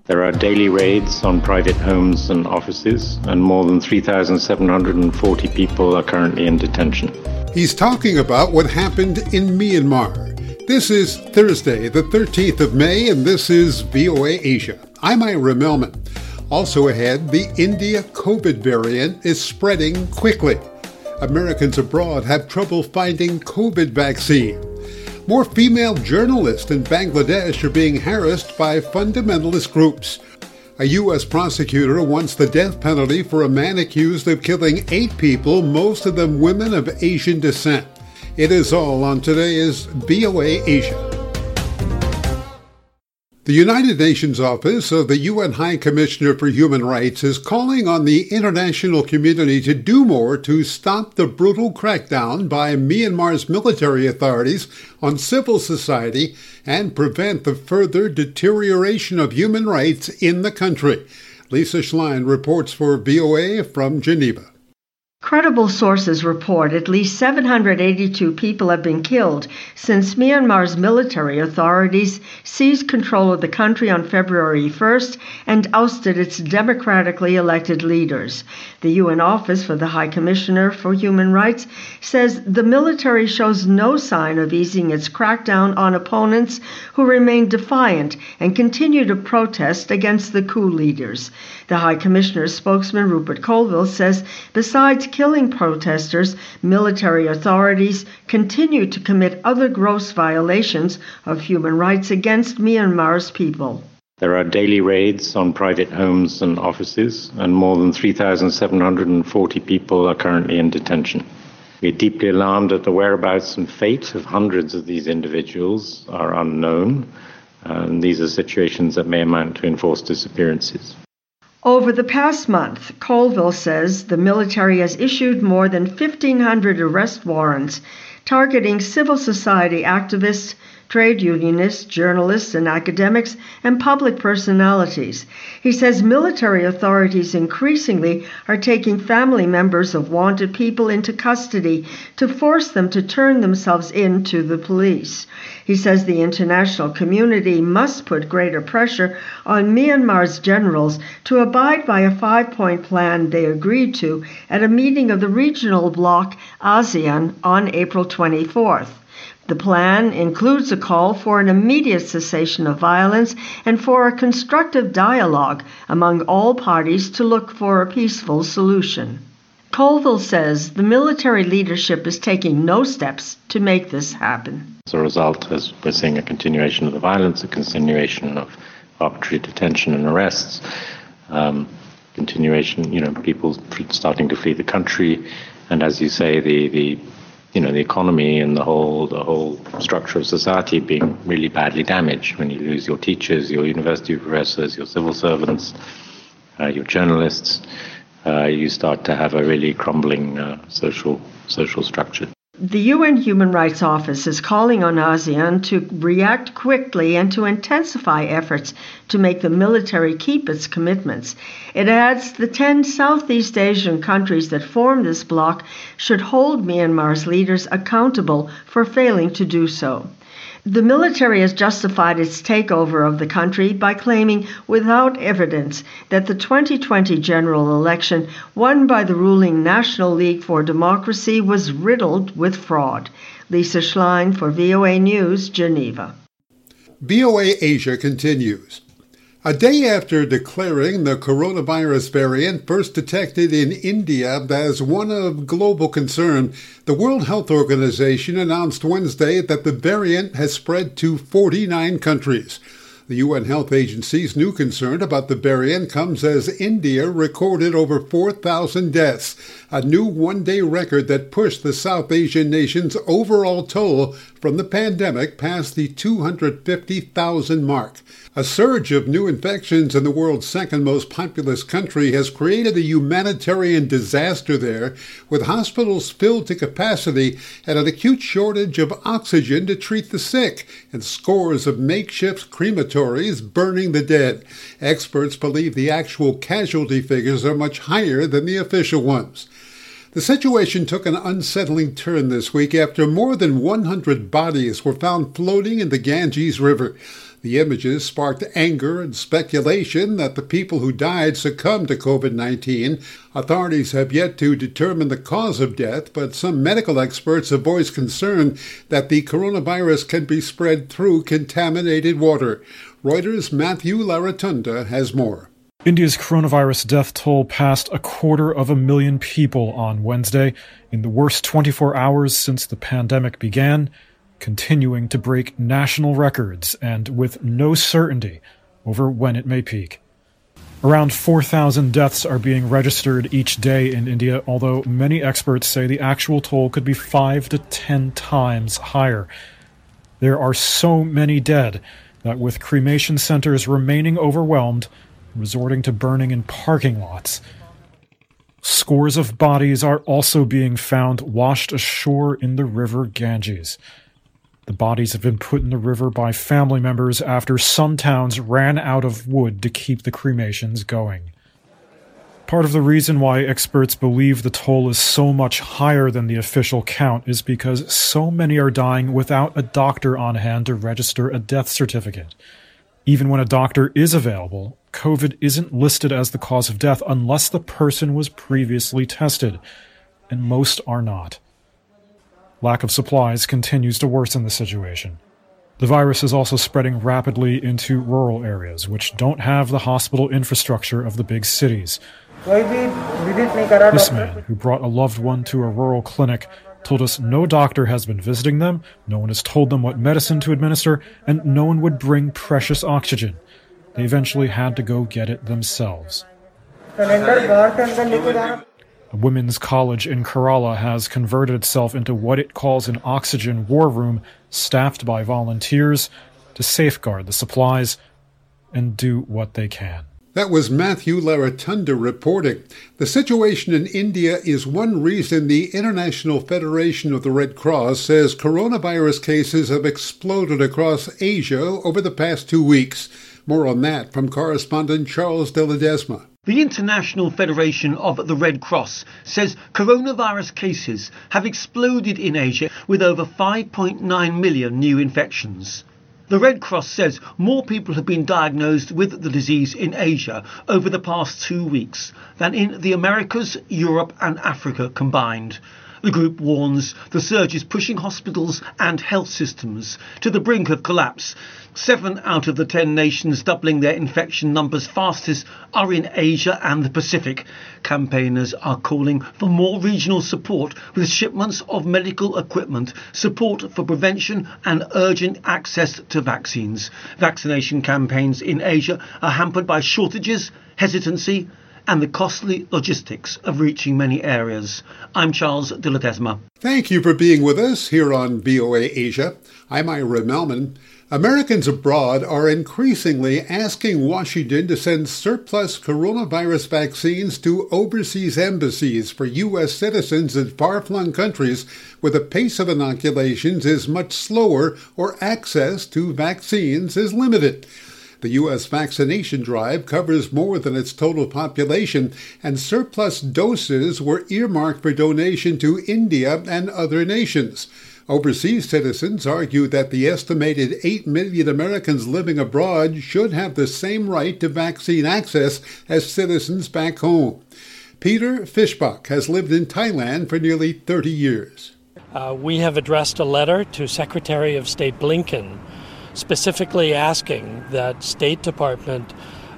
There are daily raids on private homes and offices, and more than 3,740 people are currently in detention. He's talking about what happened in Myanmar. This is Thursday, the 13th of May, and this is VOA Asia. I'm Ira Melman. Also ahead, the India COVID variant is spreading quickly. Americans abroad have trouble finding COVID vaccine. More female journalists in Bangladesh are being harassed by fundamentalist groups. A U.S. prosecutor wants the death penalty for a man accused of killing 8 people, most of them women of Asian descent. It is all on today's VOA Asia. The United Nations Office of the UN High Commissioner for Human Rights is calling on the international community to do more to stop the brutal crackdown by Myanmar's military authorities on civil society and prevent the further deterioration of human rights in the country. Lisa Schlein reports for VOA from Geneva. Credible sources report at least 782 people have been killed since Myanmar's military authorities seized control of the country on February 1st and ousted its democratically elected leaders. The UN Office for the High Commissioner for Human Rights says the military shows no sign of easing its crackdown on opponents who remain defiant and continue to protest against the coup leaders. The High Commissioner's spokesman, Rupert Colville, says besides killing protesters, military authorities continue to commit other gross violations of human rights against Myanmar's people. There are daily raids on private homes and offices, and more than 3,740 people are currently in detention. We are deeply alarmed that the whereabouts and fate of hundreds of these individuals are unknown, and these are situations that may amount to enforced disappearances. Over the past month, Colville says the military has issued more than 1,500 arrest warrants targeting civil society activists, trade unionists, journalists and academics, and public personalities. He says military authorities increasingly are taking family members of wanted people into custody to force them to turn themselves in to the police. He says the international community must put greater pressure on Myanmar's generals to abide by a 5-point plan they agreed to at a meeting of the regional bloc ASEAN on April 24th. The plan includes a call for an immediate cessation of violence and for a constructive dialogue among all parties to look for a peaceful solution. Colville says the military leadership is taking no steps to make this happen. As a result, as we're seeing a continuation of the violence, a continuation of arbitrary detention and arrests, people starting to flee the country, and as you say, the economy and the whole structure of society being really badly damaged when you lose your teachers, your university professors, your civil servants, your journalists. You start to have a really crumbling social structure. The UN Human Rights Office is calling on ASEAN to react quickly and to intensify efforts to make the military keep its commitments. It adds the 10 Southeast Asian countries that form this bloc should hold Myanmar's leaders accountable for failing to do so. The military has justified its takeover of the country by claiming without evidence that the 2020 general election won by the ruling National League for Democracy was riddled with fraud. Lisa Schlein for VOA News, Geneva. VOA Asia continues. A day after declaring the coronavirus variant first detected in India as one of global concern, the World Health Organization announced Wednesday that the variant has spread to 49 countries. The UN Health Agency's new concern about the variant comes as India recorded over 4,000 deaths, a new one-day record that pushed the South Asian nation's overall toll from the pandemic past the 250,000 mark. A surge of new infections in the world's second most populous country has created a humanitarian disaster there, with hospitals filled to capacity and an acute shortage of oxygen to treat the sick, and scores of makeshift crematories burning the dead. Experts believe the actual casualty figures are much higher than the official ones. The situation took an unsettling turn this week after more than 100 bodies were found floating in the Ganges River. The images sparked anger and speculation that the people who died succumbed to COVID-19. Authorities have yet to determine the cause of death, but some medical experts have voiced concern that the coronavirus can be spread through contaminated water. Reuters' Matthew Laratunda has more. India's coronavirus death toll passed 250,000 people on Wednesday, in the worst 24 hours since the pandemic began, continuing to break national records and with no certainty over when it may peak. Around 4,000 deaths are being registered each day in India, although many experts say the actual toll could be 5 to 10 times higher. There are so many dead that with cremation centers remaining overwhelmed, resorting to burning in parking lots, scores of bodies are also being found washed ashore in the river Ganges. The bodies have been put in the river by family members after some towns ran out of wood to keep the cremations going. Part of the reason why experts believe the toll is so much higher than the official count is because so many are dying without a doctor on hand to register a death certificate. Even when a doctor is available, COVID isn't listed as the cause of death unless the person was previously tested, and most are not. Lack of supplies continues to worsen the situation. The virus is also spreading rapidly into rural areas, which don't have the hospital infrastructure of the big cities. This man, who brought a loved one to a rural clinic, told us no doctor has been visiting them, no one has told them what medicine to administer, and no one would bring precious oxygen. They eventually had to go get it themselves. A women's college in Kerala has converted itself into what it calls an oxygen war room, staffed by volunteers to safeguard the supplies and do what they can. That was Matthew Laratunda reporting. The situation in India is one reason the International Federation of the Red Cross says coronavirus cases have exploded across Asia over the past 2 weeks. More on that from correspondent Charles de Ledesma. The International Federation of the Red Cross says coronavirus cases have exploded in Asia with over 5.9 million new infections. The Red Cross says more people have been diagnosed with the disease in Asia over the past 2 weeks than in the Americas, Europe and Africa combined. The group warns the surge is pushing hospitals and health systems to the brink of collapse. 7 out of the 10 nations doubling their infection numbers fastest are in Asia and the Pacific. Campaigners are calling for more regional support with shipments of medical equipment, support for prevention and urgent access to vaccines. Vaccination campaigns in Asia are hampered by shortages, hesitancy and the costly logistics of reaching many areas. I'm Charles de Ledesma. Thank you for being with us here on VOA Asia. I'm Ira Melman. Americans abroad are increasingly asking Washington to send surplus coronavirus vaccines to overseas embassies for U.S. citizens in far-flung countries where the pace of inoculations is much slower or access to vaccines is limited. The U.S. vaccination drive covers more than its total population, and surplus doses were earmarked for donation to India and other nations. Overseas citizens argue that the estimated 8 million Americans living abroad should have the same right to vaccine access as citizens back home. Peter Fischbach has lived in Thailand for nearly 30 years. We have addressed a letter to Secretary of State Blinken specifically asking that State Department,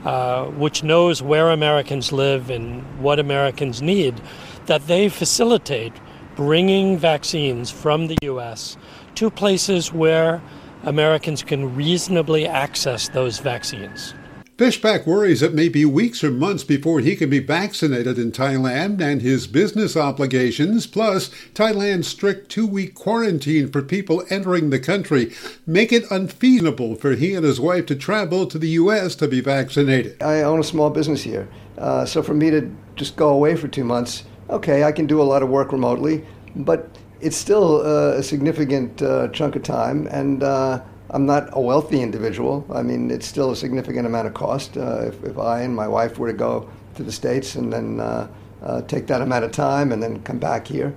which knows where Americans live and what Americans need, that they facilitate bringing vaccines from the U.S. to places where Americans can reasonably access those vaccines. Fischbach worries it may be weeks or months before he can be vaccinated in Thailand, and his business obligations, plus Thailand's strict 2-week quarantine for people entering the country, make it unfeasible for he and his wife to travel to the U.S. to be vaccinated. I own a small business here, so for me to just go away for 2 months, okay, I can do a lot of work remotely, but it's still a significant chunk of time, and I'm not a wealthy individual. I mean, it's still a significant amount of cost if I and my wife were to go to the States and then take that amount of time and then come back here.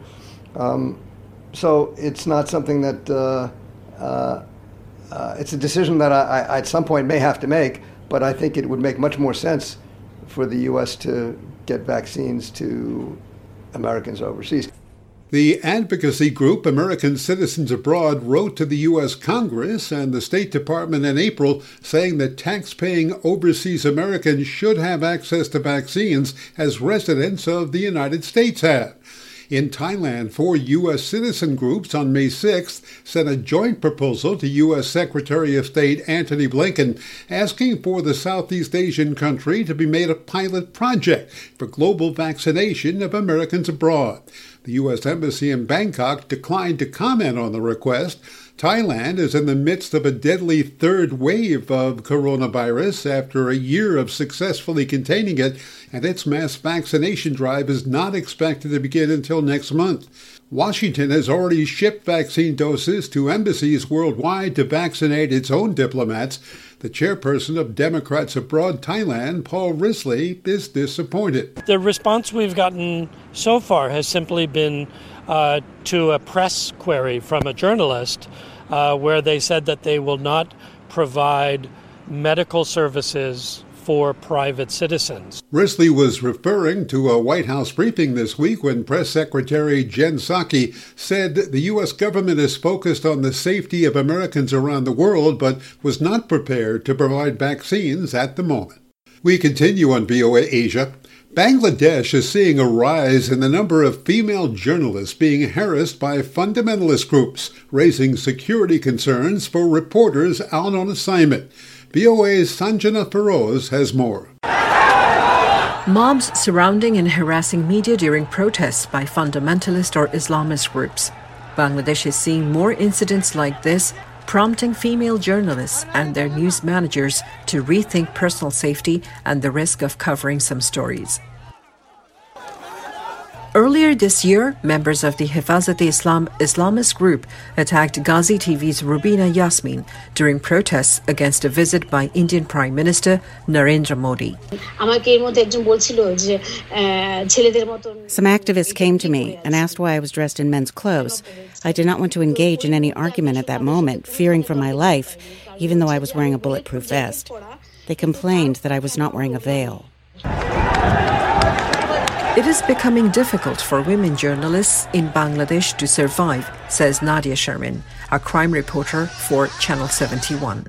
So it's not something that it's a decision that I at some point may have to make, but I think it would make much more sense for the U.S. to get vaccines to Americans overseas. The advocacy group American Citizens Abroad wrote to the U.S. Congress and the State Department in April saying that tax-paying overseas Americans should have access to vaccines as residents of the United States have. In Thailand, 4 U.S. citizen groups on May 6th sent a joint proposal to U.S. Secretary of State Antony Blinken asking for the Southeast Asian country to be made a pilot project for global vaccination of Americans abroad. The U.S. Embassy in Bangkok declined to comment on the request. Thailand is in the midst of a deadly third wave of coronavirus after a year of successfully containing it, and its mass vaccination drive is not expected to begin until next month. Washington has already shipped vaccine doses to embassies worldwide to vaccinate its own diplomats. The chairperson of Democrats Abroad Thailand, Paul Risley, is disappointed. The response we've gotten so far has simply been to a press query from a journalist where they said that they will not provide medical services for private citizens. Risley was referring to a White House briefing this week when Press Secretary Jen Psaki said the U.S. government is focused on the safety of Americans around the world, but was not prepared to provide vaccines at the moment. We continue on VOA Asia. Bangladesh is seeing a rise in the number of female journalists being harassed by fundamentalist groups, raising security concerns for reporters out on assignment. VOA's Sanjana Feroz has more. Mobs surrounding and harassing media during protests by fundamentalist or Islamist groups. Bangladesh is seeing more incidents like this, prompting female journalists and their news managers to rethink personal safety and the risk of covering some stories. Earlier this year, members of the Hifazat-e-Islam Islamist group attacked Ghazi TV's Rubina Yasmin during protests against a visit by Indian Prime Minister Narendra Modi. Some activists came to me and asked why I was dressed in men's clothes. I did not want to engage in any argument at that moment, fearing for my life, even though I was wearing a bulletproof vest. They complained that I was not wearing a veil. It is becoming difficult for women journalists in Bangladesh to survive, says Nadia Sherman, a crime reporter for Channel 71.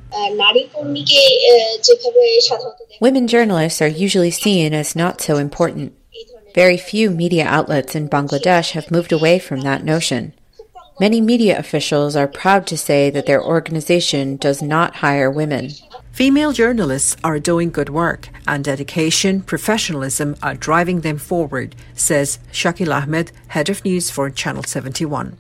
Women journalists are usually seen as not so important. Very few media outlets in Bangladesh have moved away from that notion. Many media officials are proud to say that their organization does not hire women. Female journalists are doing good work, and dedication, professionalism are driving them forward, says Shakil Ahmed, head of news for Channel 71.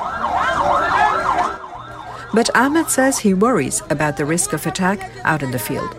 But Ahmed says he worries about the risk of attack out in the field.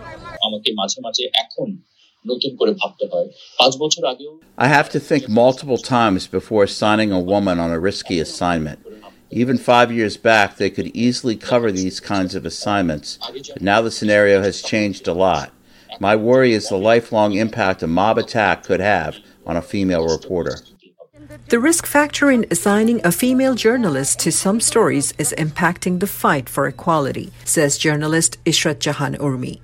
I have to think multiple times before assigning a woman on a risky assignment. Even 5 years back, they could easily cover these kinds of assignments, but now the scenario has changed a lot. My worry is the lifelong impact a mob attack could have on a female reporter. The risk factor in assigning a female journalist to some stories is impacting the fight for equality, says journalist Ishrat Jahan Urmi.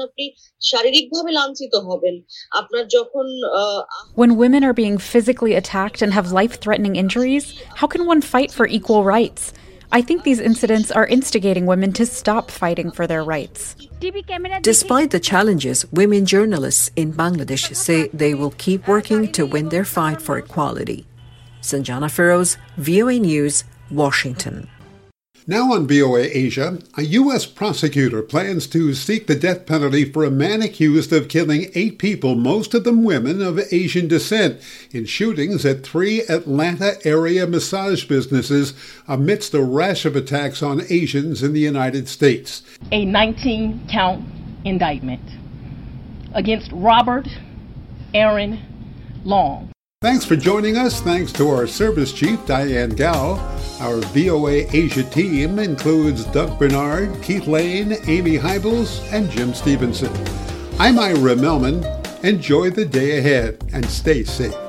When women are being physically attacked and have life-threatening injuries, how can one fight for equal rights? I think these incidents are instigating women to stop fighting for their rights. Despite the challenges, women journalists in Bangladesh say they will keep working to win their fight for equality. Sanjana Feroz, VOA News, Washington. Now on VOA Asia, a U.S. prosecutor plans to seek the death penalty for a man accused of killing 8 people, most of them women of Asian descent, in shootings at 3 Atlanta area massage businesses amidst a rash of attacks on Asians in the United States. A 19-count indictment against Robert Aaron Long. Thanks for joining us. Thanks to our service chief, Diane Gao. Our VOA Asia team includes Doug Bernard, Keith Lane, Amy Heibels, and Jim Stevenson. I'm Ira Melman. Enjoy the day ahead and stay safe.